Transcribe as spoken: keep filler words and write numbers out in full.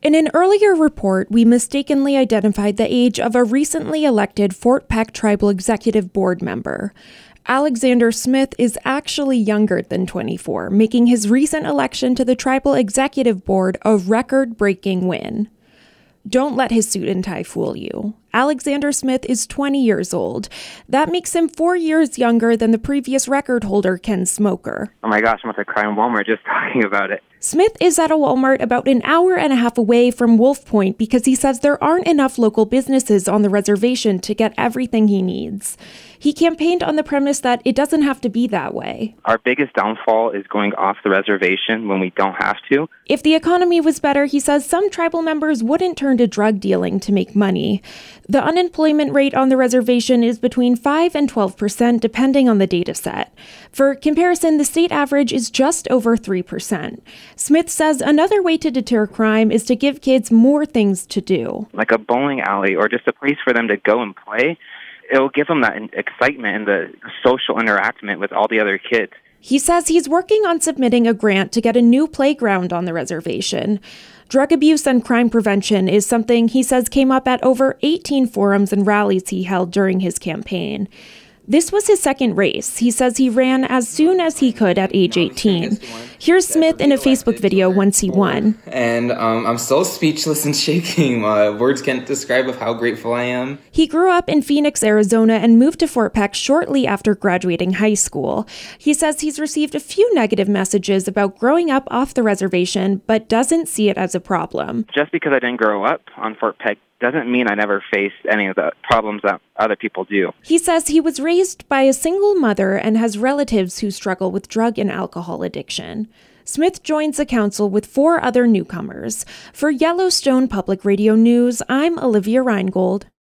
In an earlier report, we mistakenly identified the age of a recently elected Fort Peck Tribal Executive Board member. Alexander Smith is actually younger than twenty-four, making his recent election to the Tribal Executive Board a record-breaking win. Don't let his suit and tie fool you. Alexander Smith is twenty years old. That makes him four years younger than the previous record holder, Ken Smoker. Oh my gosh, I'm about to cry in Walmart just talking about it. Smith is at a Walmart about an hour and a half away from Wolf Point because he says there aren't enough local businesses on the reservation to get everything he needs. He campaigned on the premise that it doesn't have to be that way. Our biggest downfall is going off the reservation when we don't have to. If the economy was better, he says some tribal members wouldn't turn to drug dealing to make money. The unemployment rate on the reservation is between five and twelve percent, depending on the data set. For comparison, the state average is just over three percent. Smith says another way to deter crime is to give kids more things to do. Like a bowling alley or just a place for them to go and play. It'll give them that excitement and the social interaction with all the other kids. He says he's working on submitting a grant to get a new playground on the reservation. Drug abuse and crime prevention is something he says came up at over eighteen forums and rallies he held during his campaign. This was his second race. He says he ran as soon as he could at age eighteen. Here's Smith in a Facebook video once he won. And um, I'm so speechless and shaking. Uh, words can't describe of how grateful I am. He grew up in Phoenix, Arizona, and moved to Fort Peck shortly after graduating high school. He says he's received a few negative messages about growing up off the reservation, but doesn't see it as a problem. Just because I didn't grow up on Fort Peck doesn't mean I never faced any of the problems that other people do. He says he was raised by a single mother and has relatives who struggle with drug and alcohol addiction. Smith joins the council with four other newcomers. For Yellowstone Public Radio News, I'm Olivia Reingold.